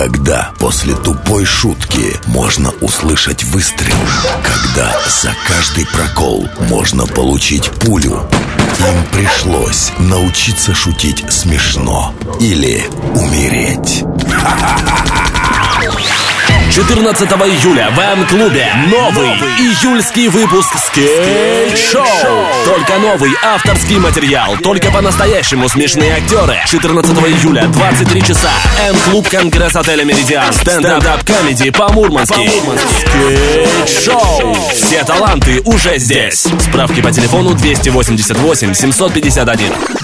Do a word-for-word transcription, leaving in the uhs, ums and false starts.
Когда после тупой шутки можно услышать выстрел. Когда за каждый прокол можно получить пулю. Им пришлось научиться шутить смешно или умереть. четырнадцатого июля в М-клубе новый июльский выпуск Скейт-шоу. Только новый авторский материал, только по-настоящему смешные актеры. четырнадцатого июля, двадцать три часа. М-клуб, Конгресс отеля Меридиан. Стендап-комеди по-мурмански. Скейт-шоу. Все таланты уже здесь. Справки по телефону двести восемьдесят восемь семьсот пятьдесят один.